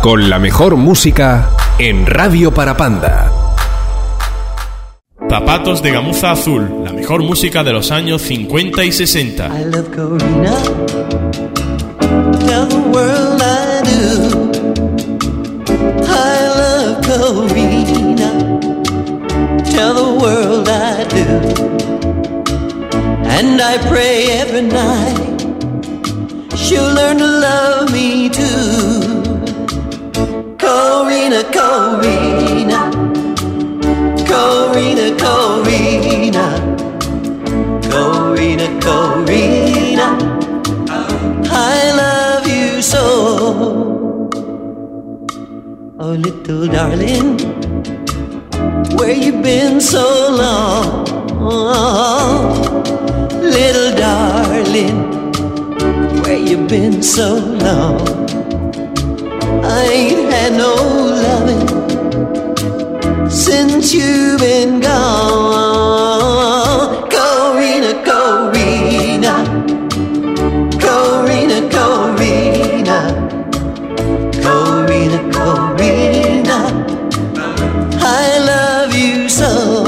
con la mejor música en Radio Parapanda. Zapatos de gamuza azul, la mejor música de los años 50 y 60. I love Corina, tell the world I do. I love Corina, tell the world I do. And I pray every night she'll learn to love me too. Corina, Corina, Corina, Corina, Corina, Corina, I love you so. Oh, little darling, where you been so long? Little darling, where you been so long? I ain't had no loving since you've been gone. Corina, Corina, Corina, Corina, Corina, Corina, I love you so.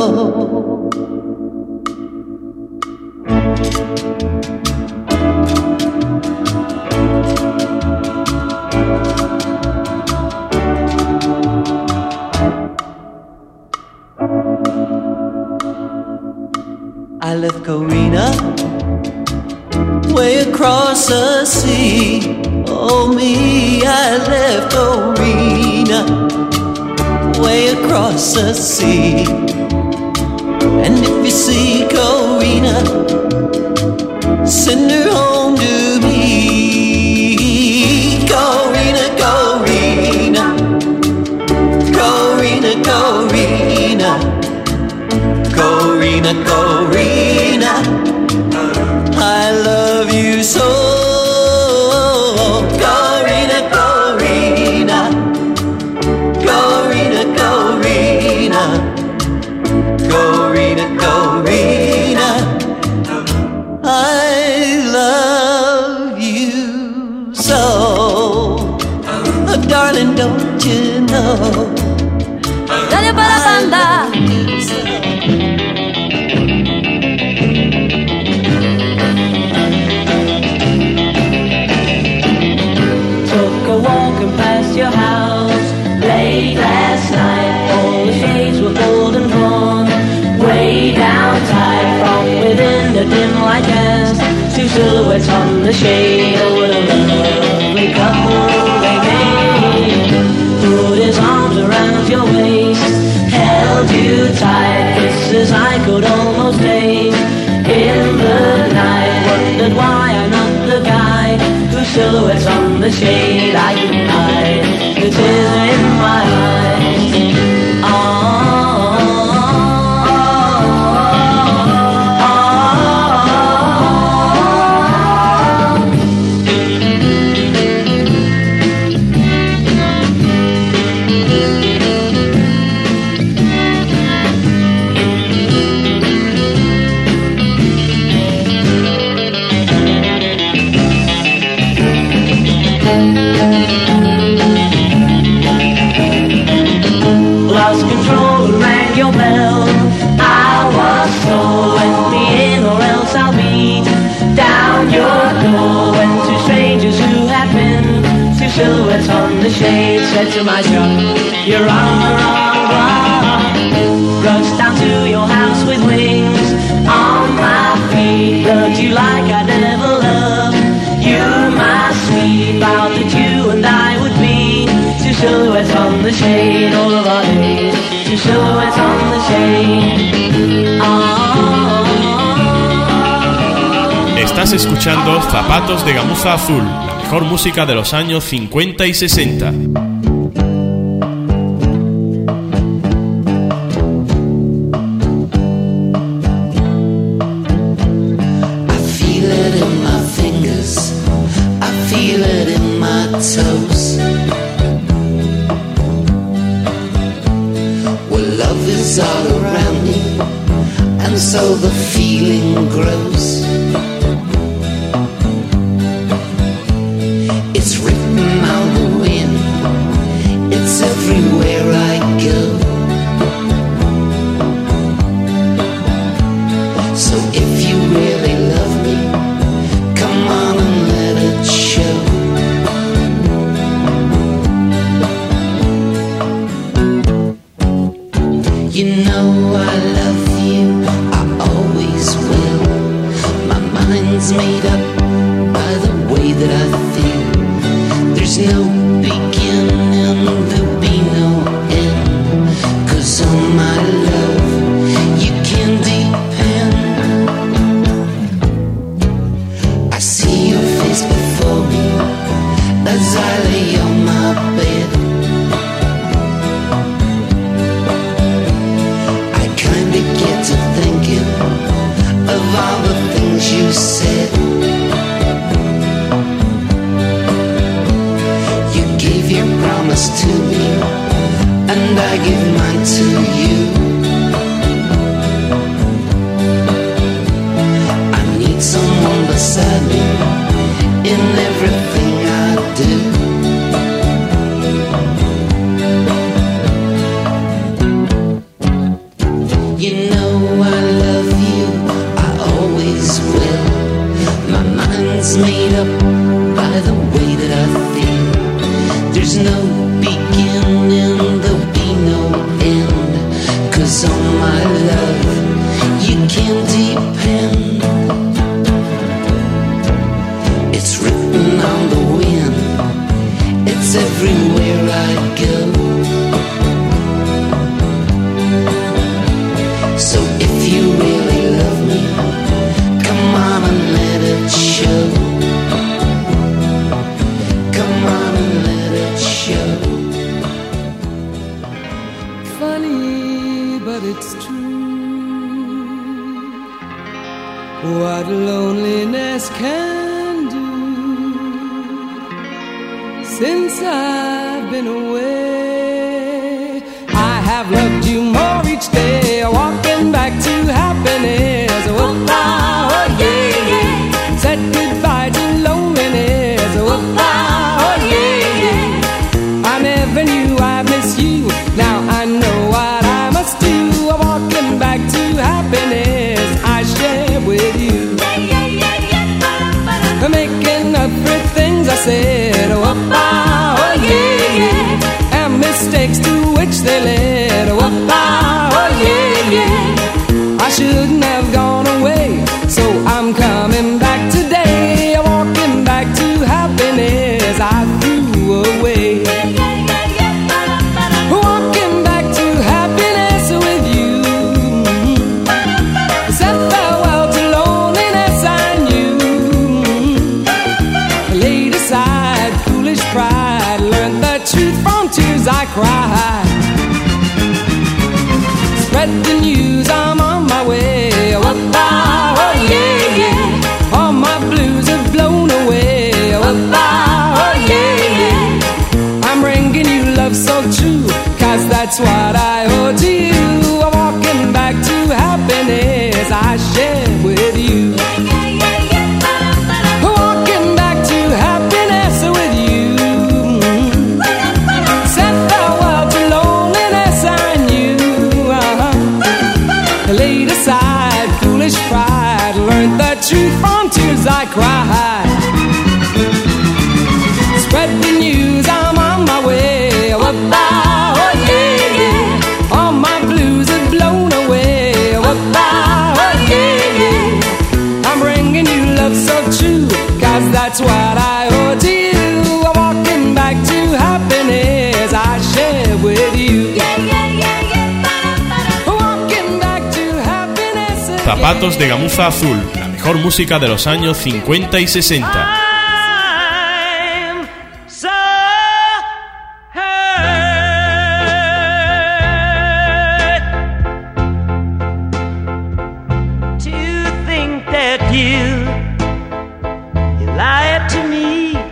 I left Corina way across the sea. Oh me, I left Corina way across the sea. And if you see Corina, send her home to me. Corina, Corina, Corina, Corina, Corina, Corina, I love you so. Corina, Corina, Corina, Corina, Corina, Corina, I love you so. Oh, darling, don't you know? Radio Parapanda. Past your house late last night, all the shades were golden drawn way down tight. From within the dim light cast two silhouettes on the shade. Oh, what a lovely couple they made. Put his arms around your waist, held you tight, kisses I could almost taste in the night. Wondered why I'm not the guy whose silhouettes on the shade I can hide. The tears are in my eyes. Lost control and rang your bell. I was so, let me in or else I'll beat down your door. When two strangers who had been two silhouettes on the shade said to my shop, you're on the wrong block. Rushed down to your house with wings on my feet. Loved you like I never loved you, my sweet. Vowed that you and I would be two silhouettes on the shade all of our days. Two silhouettes on the shade. Estás escuchando Zapatos de gamuza azul, la mejor música de los años 50 y 60. toes. Well, love is all around me, and so the feeling grows. It's written on the wind, close to me, and I give mine to you. I need someone beside me in everything I do. You know I love you, I always will. My mind's made up by the way that I feel. There's no beginning, there'll be no end, 'cause on my love you can depend. It's written on the wind, it's everywhere I go. So if you really love me, come on and let it show. Come on and let it show. Funny, but it's true, what loneliness can do. Since I've been away, I have loved you more each day, walking back to happiness. Oh, oh yeah, yeah. Said goodbye to loneliness. Oh, oh yeah, yeah. I never knew I'd miss you. Now I know what I must do. I'm walking back to happiness I share with you. Making up for things I said. Oh, oh yeah, yeah. And mistakes to which they led. Oh, oh yeah, yeah. I shouldn't have gone away, so I'm coming back today. I'm walking back to happiness I threw away. Walking back to happiness with you. Said farewell to loneliness I knew. Laid aside foolish pride, learned the truth from tears I cried. Spread the news, I'm on my way. Oh, oh yeah, yeah. All my blues have blown away. Oh, oh yeah, yeah. I'm bringing you love so true, 'cause that's what I owe to you. I'm walking back to happiness I share with you. Walking back to happiness with you. Said farewell to loneliness I knew. Laid aside foolish pride, learned the truth from tears I cried. Spread the news, I'm on my way. Oh, oh yeah, yeah. All my blues have blown away. Oh, oh yeah, yeah. I'm bringing you love so true, 'cause that's what I owe to you. I'm walking back to happiness I share with you. Walking back to happiness again. Zapatos de gamuza azul, la mejor música de los años 50 y 60. I'm so hurt to think that you lied to me.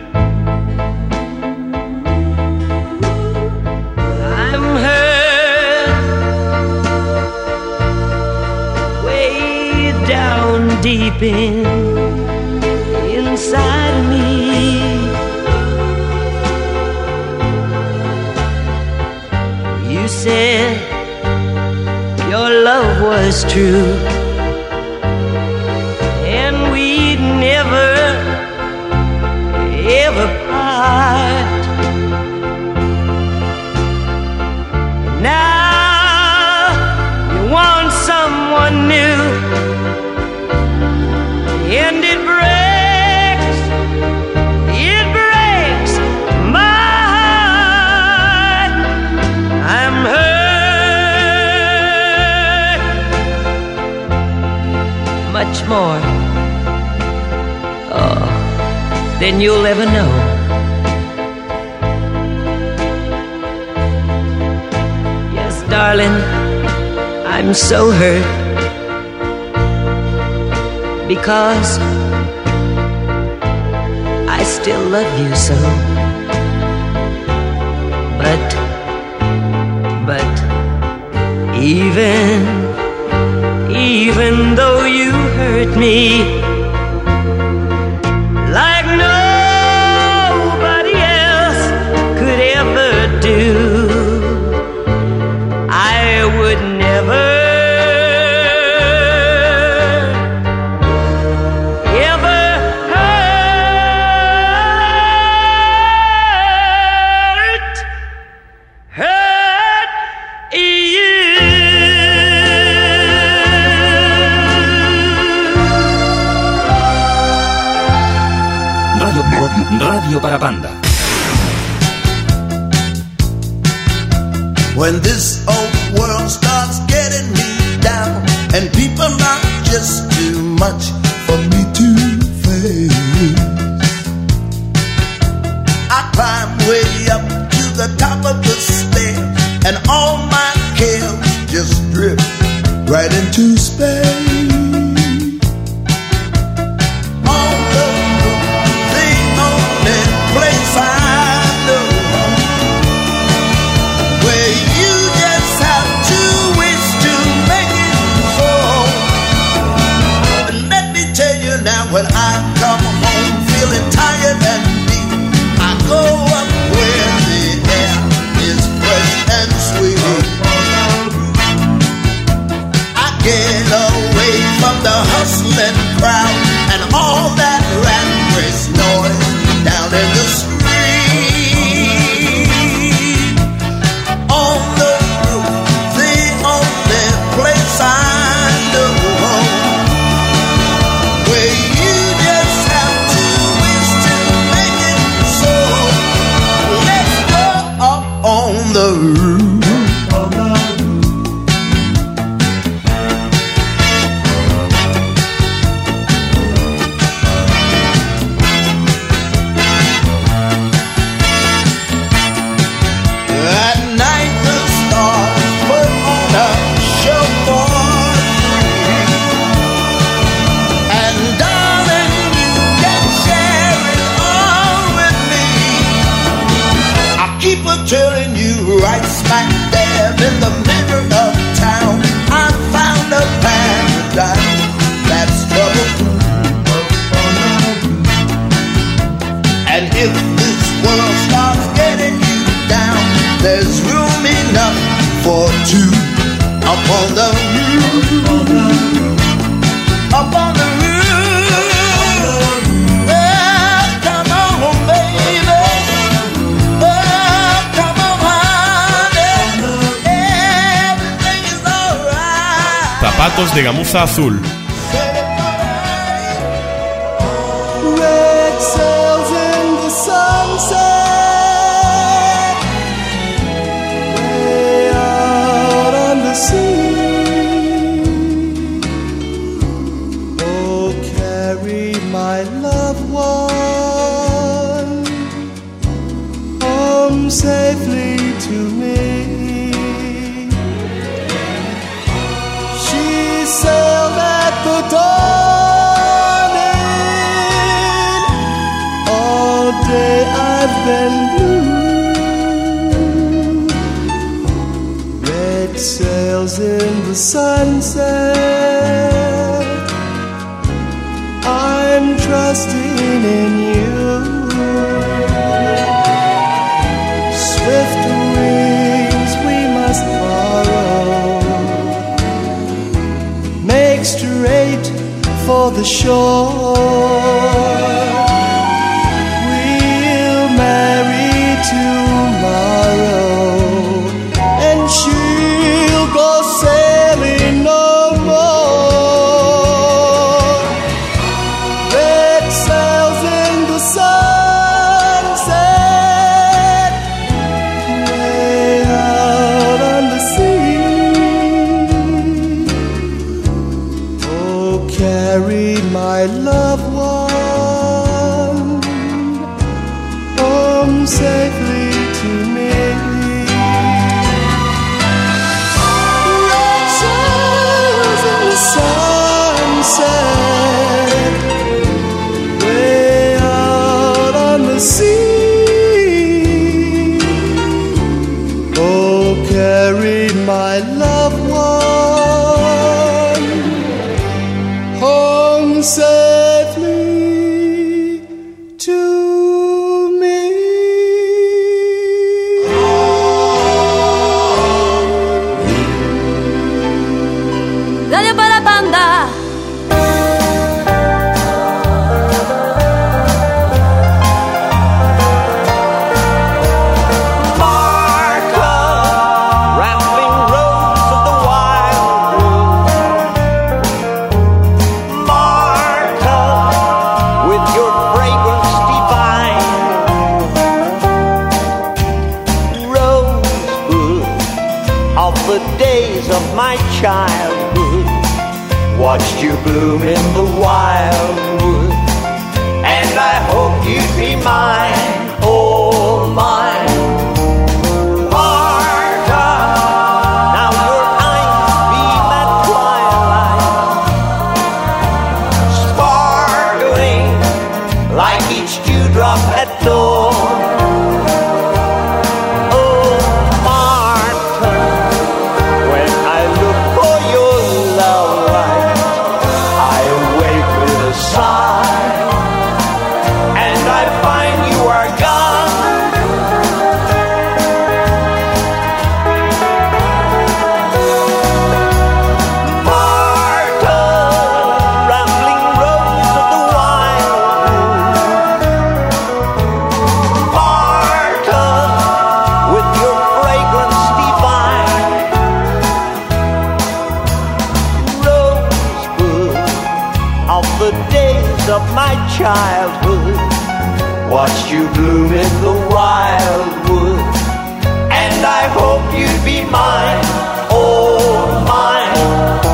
I'm hurt way down deep inside of me. You said your love was true, and we'd never, ever part. Now you want someone new, and it breaks my heart. I'm hurt much more, oh, than you'll ever know. Yes, darling, I'm so hurt because I still love you so. But Even though you hurt me like nobody else could ever do, I would never Radio para Panda. When this old world starts getting me down and people are just too much for me to face, I climb way up to the top of the stair and all my cares just drift right into space. When I come home feeling tired and deep, I go up where the air is fresh and sweet. I get away from the hustling crowd and all that rat race noise down in the street. On the roof, the only place I know. The roof. At night the stars put on a show for me, and darling, you can share it all with me. I'll keep a telling you right smack there in the middle of town, I found a paradise that's trouble-free. And if this world starts getting you down, there's room enough for two up on the roof. Up on the roof. Well, come on, baby. Zapatos de gamuza azul. Red sails in the sunset, way out on the sea. Oh, carry my loved one home safely to me. Sailed at the dawning. All day I've been blue. Red sails in the sunset. I'm trusting in you. Swift wings we must borrow, make straight for the shore. We'll marry tomorrow, and she'll go sailing no more. Red sails in the sunset, way out on the sea. Carry my love carry my loved one home safely to me. Radio Parapanda. Childhood, watched you bloom in the wildwood, and I hope you'd be mine, oh mine. Martha, now your eyes beam at twilight, sparkling like each dewdrop at dawn. Childhood, watched you bloom in the wildwood, and I hope you'd be mine, oh mine.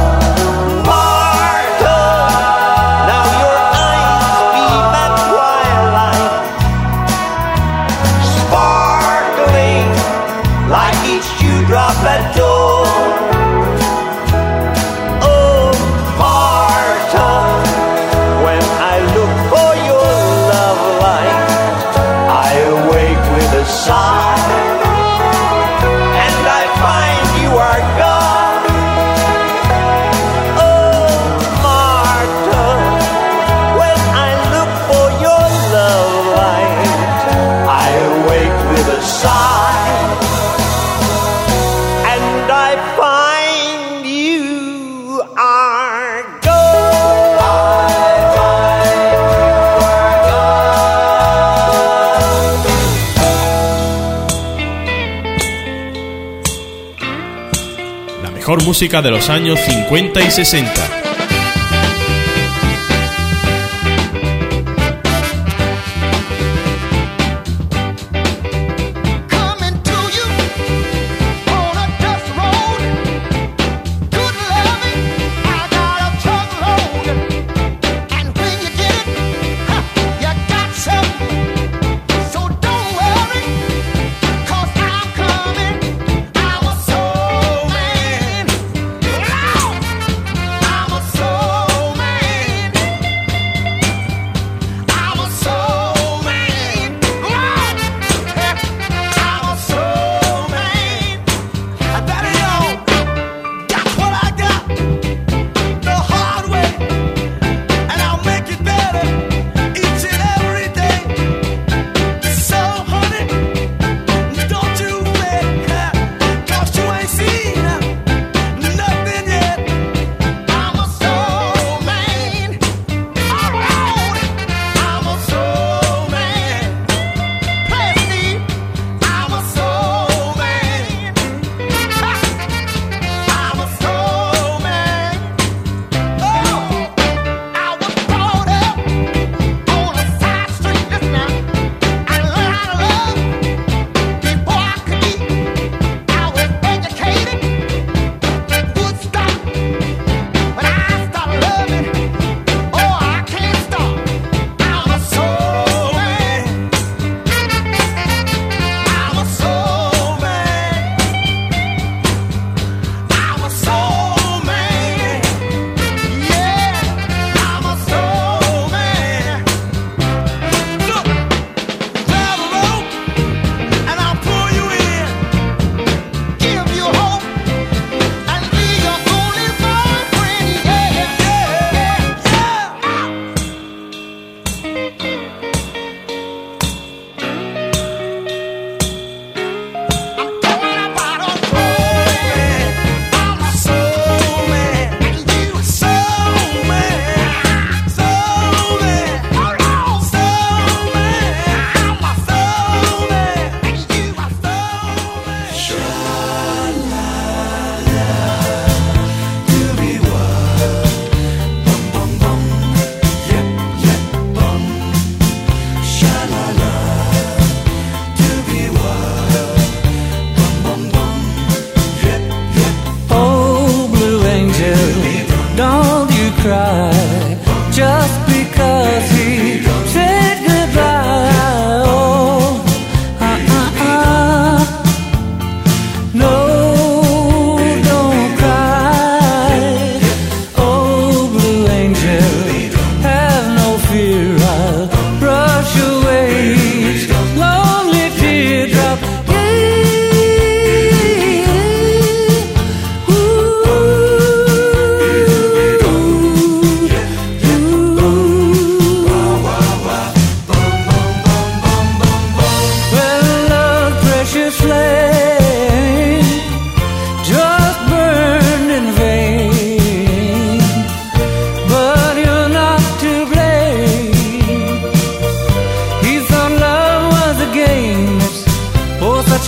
Martha, now your eyes beam at twilight, sparkling like each dewdrop at dawn. And I find you are gone. Oh, Martha, when I look for your love light, I awake with a sigh, and I find you are mejor música de los años 50 y 60. I'm a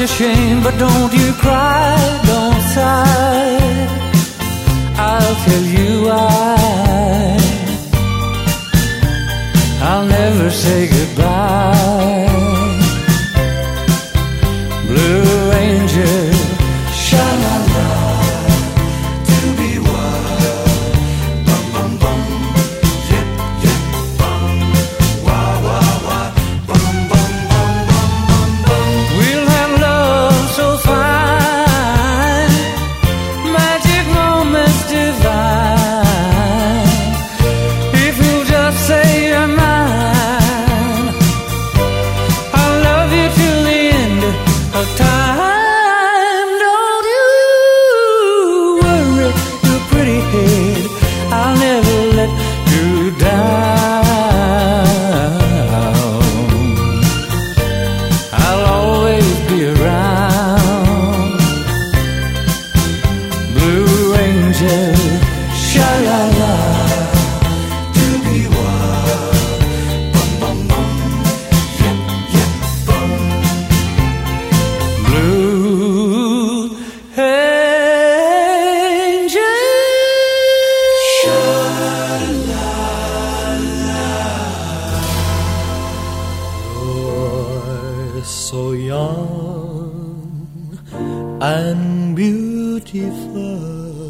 a shame, but don't you cry, don't sigh. I'll tell you why. I'll never say goodbye. Blue angel, sha-la-la, to be wild, bum bum bum, yip yip bum, wah wah wah, bum bum bum bum bum bum. We'll have love so fine, magic moments divine. If you'll just say you're mine, I'll love you till the end of time. Don't you worry your pretty head, I'll never let you down. I'll always be around. Blue angel, sha-la-la, to be wild, bum bum bum, yip yip bum. Blue angel, sha-la-la. You're so young and beautiful,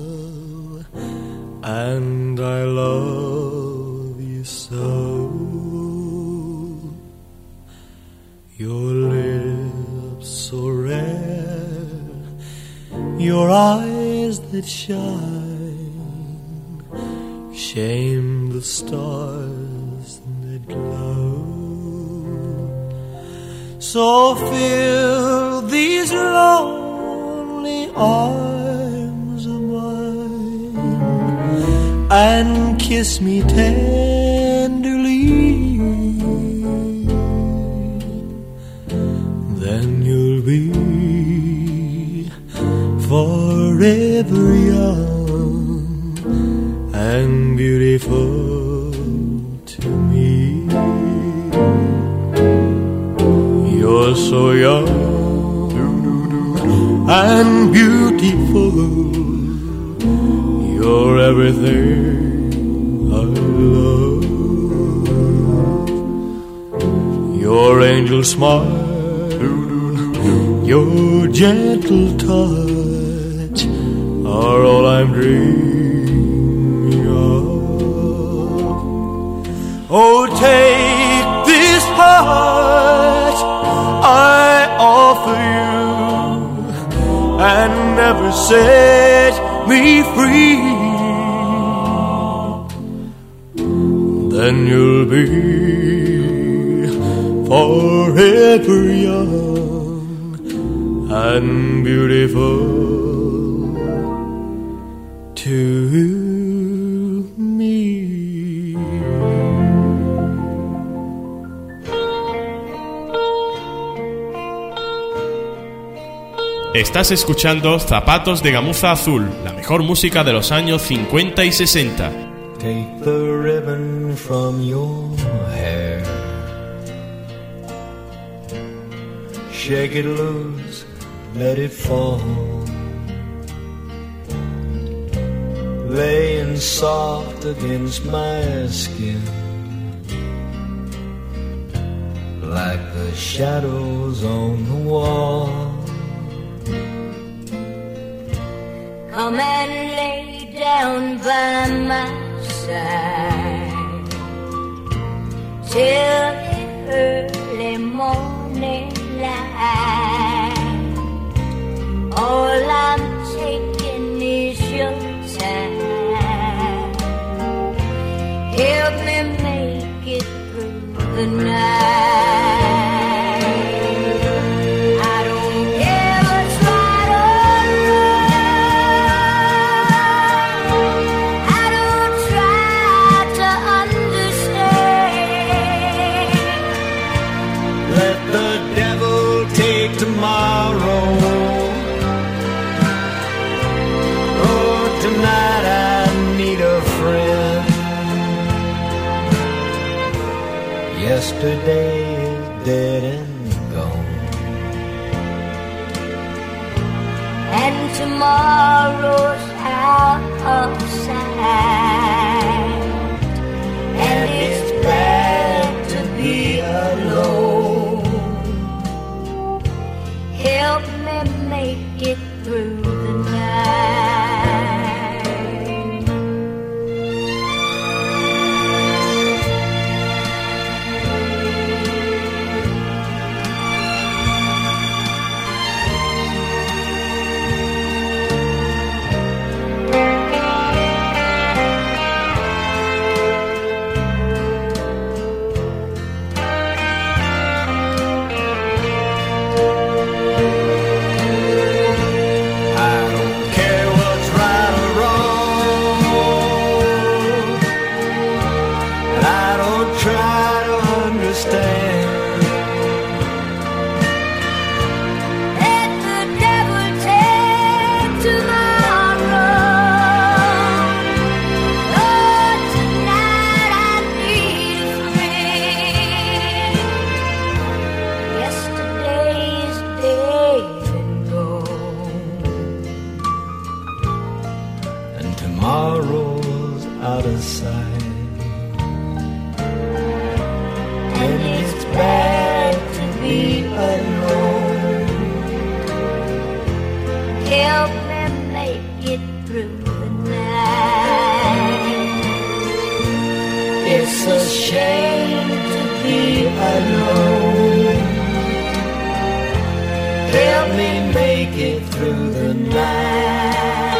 and I love you so. Your lips so rare, your eyes that shine, shame the stars that glow. So fill these lonely arms of mine and kiss me tenderly. Then you'll be forever young and beautiful to me. You're so young and beautiful, you're everything I love. Your angel smile, your gentle touch are all I'm dreaming of. Oh, take this heart I offer you and never set me free. Then you'll be forever young and beautiful to me. Estás escuchando Zapatos de Gamuza Azul, la mejor música de los años 50 y 60. Take the ribbon from your hair, shake it loose, let it fall, laying soft against my skin, like the shadows on the wall. Come and lay down by my side till the early morning light. All I'm taking is your time. Help me make it through the night. Yesterday is dead and gone. and tomorrow's out of sight, and it's bad to be alone. Help me make it through the night. Tomorrow's out of sight, and it's bad to be alone. Help me make it through the night. It's a shame to be alone. Help me make it through the night.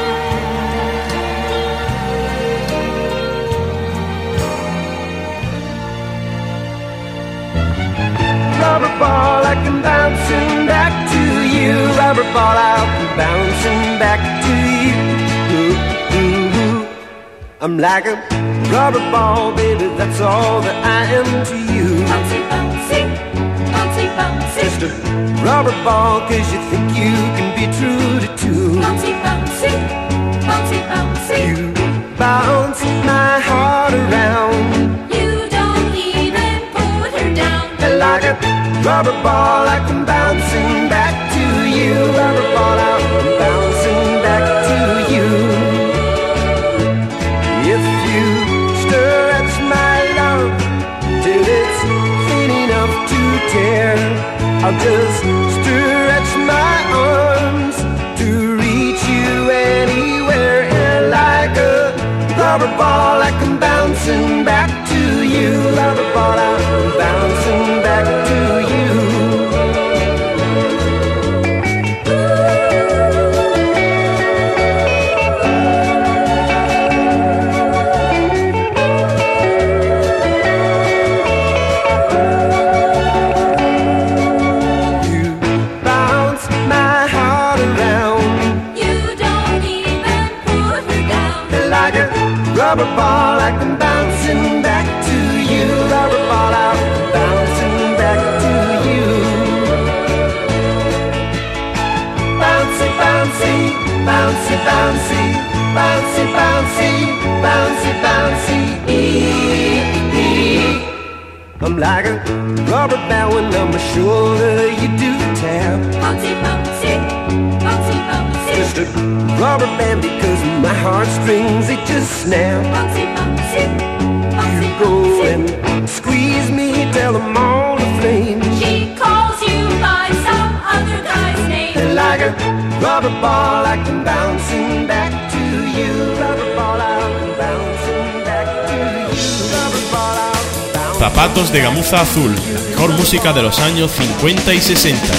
rubber ball, I come bouncing back to you. Rubber ball, I'll come bouncing back to you. Ooh, ooh, ooh. I'm like a rubber ball, baby, that's all that I am to you. Bouncy, bouncy, bouncy, bouncy. Just a rubber ball, 'cause you think you can be true to two. Bouncy, bouncy, bouncy, bouncy. You bounce my heart around. You don't even put her down. Like a rubber ball, I come bouncing back to you. Rubber ball, I'm bouncing back to you. If you stretch my love till it's thin enough to tear, I'll just stretch my arms to reach you anywhere. And like a rubber ball, I come bouncing back to you. Rubber ball, I'm bouncing back to you. You bounce my heart around. You don't even put her down. Like a rubber ball, I come bouncing back to you. Rubber ball, I'm bouncing back to you. Bouncy, bouncy, bouncy, bouncy, bouncy, bouncy, bouncy, bouncy. I'm like a rubber band when on my shoulder you do tap. Bouncy, bouncy, bouncy, bouncy. Just a rubber band because my heartstrings, they just snap. Bouncy, bouncy, bouncy, You go bouncy. and squeeze me, tell them all the flames. She calls you by some other guy's name. And like a rubber ball, I come bouncing back to you. Rubber ball, I'm bouncing back to you. Rubber ball, I'm bouncing. Zapatos de gamuza azul, la mejor música de los años 50 y 60.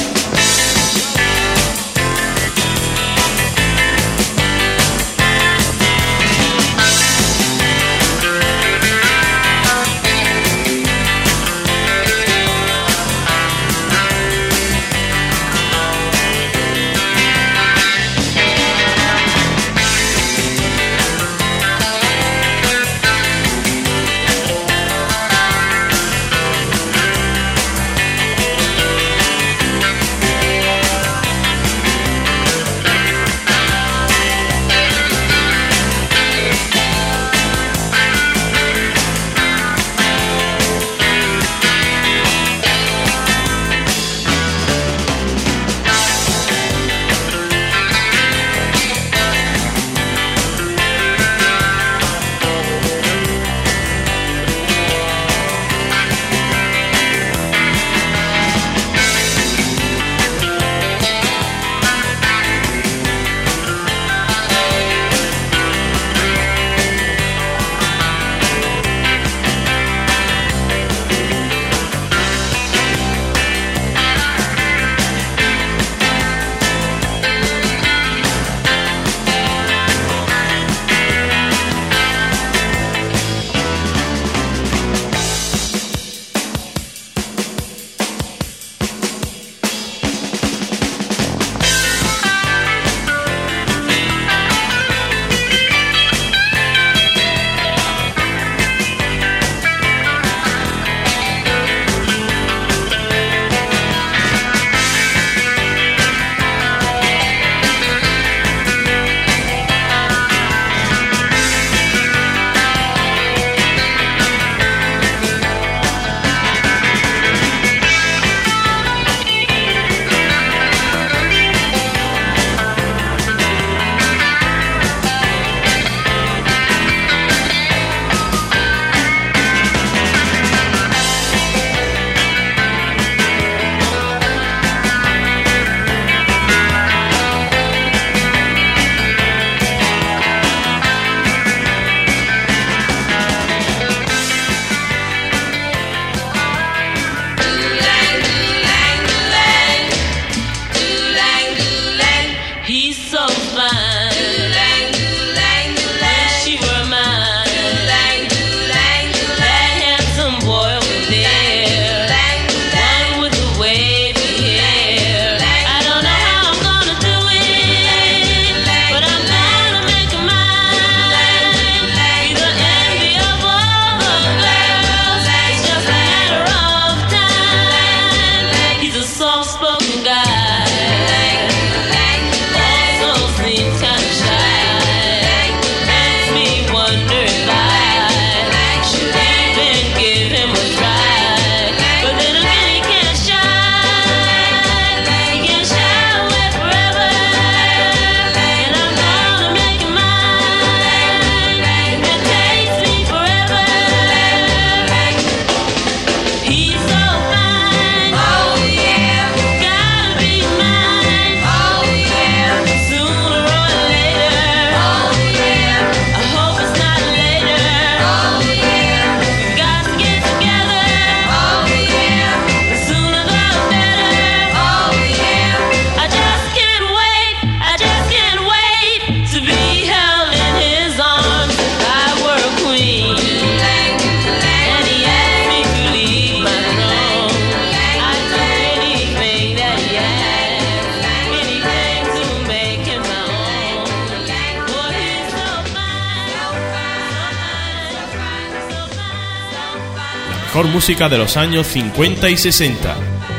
mejor música de los años 50 y 60.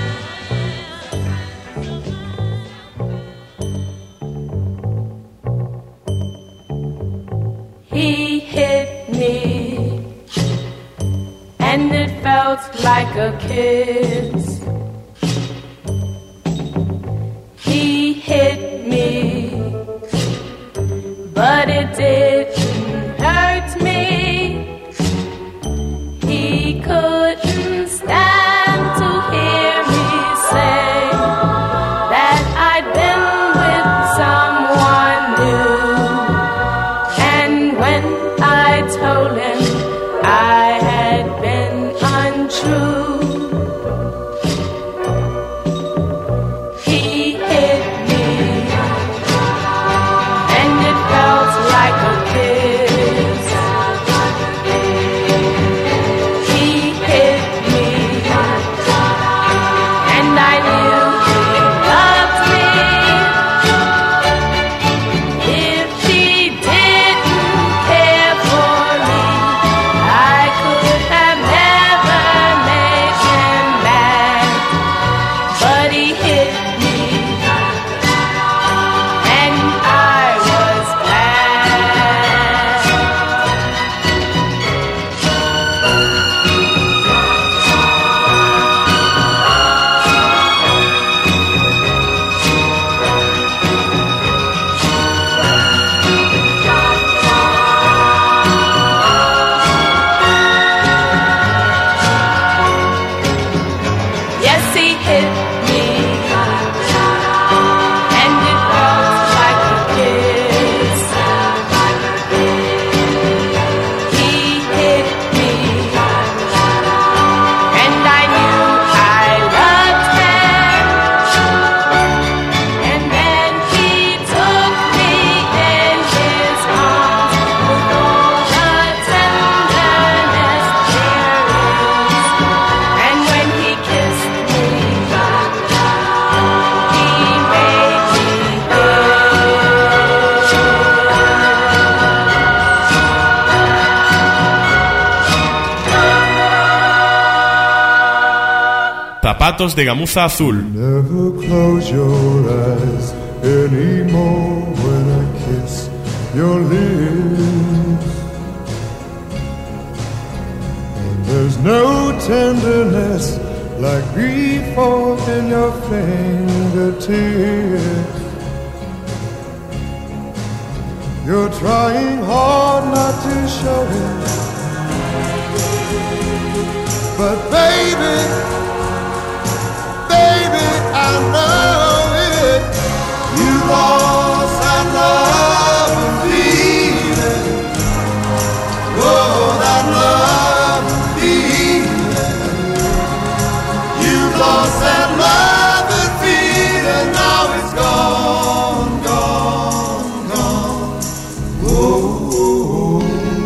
He hit me, and it felt like a kiss. He hit me, but it didn't hurt me. He couldn't stand to hear me say that I'd been with someone new. And when I told him I had been untrue, he hit me, and it felt like a kiss. He hit me, and I knew he loved me. If he didn't care for me, I could have never made him mad. But he hit me, and I was glad. Yes, he hit me, and it felt like a kiss. He hit me, and I knew I loved him. And then he took me in his arms with all the tenderness there is. And when he kissed me, he made me Zapatos de gamuza azul. Never close your eyes anymore when I kiss your lips. And there's no tenderness like before in your fingertips. You're trying hard not to show it, but baby, I know it. You lost that love and feeling. Oh, that love and feeling. You lost that love and feeling. Now it's gone, gone, gone. Whoa.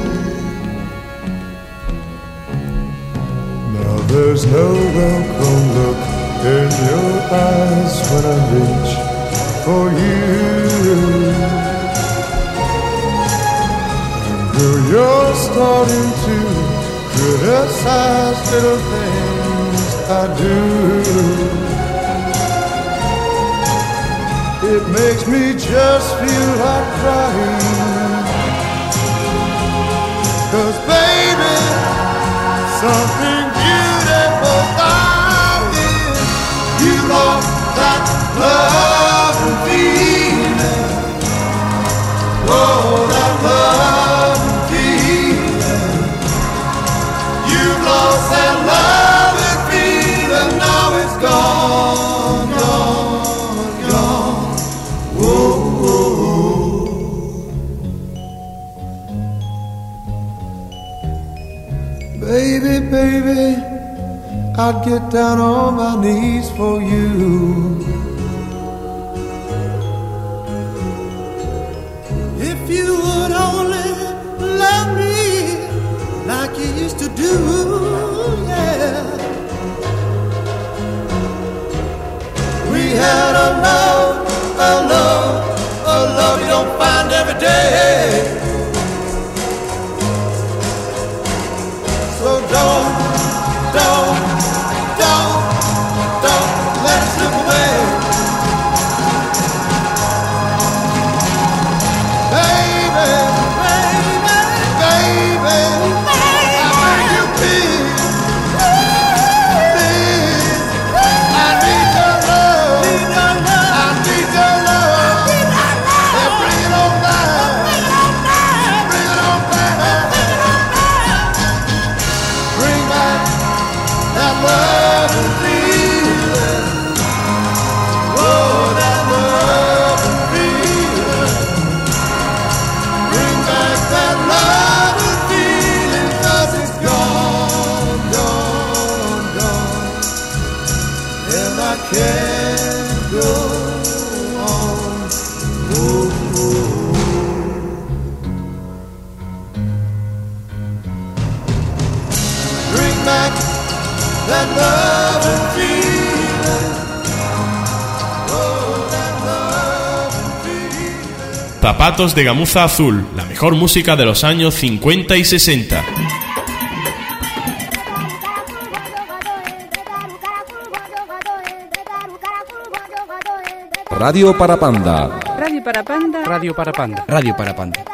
Now there's no welcome look in your eyes when I reach for you. And girl, you're starting to criticize little things I do. It makes me just feel like crying. 'Cause baby, something beautiful found it. You lost that love and feeling. Oh, that love and feeling. You lost that love and feeling. Now it's gone, gone, gone. Whoa, whoa. Baby, baby, I'd get down on my knees for you. If you would only love me like you used to do, yeah. We had a love you don't find every day. So don't that love and feeling. Oh, that love and feeling. Zapatos de gamuza azul, la mejor música de los años 50 y 60. Radio para Panda. Radio para Panda. Radio para Panda. Radio para Panda.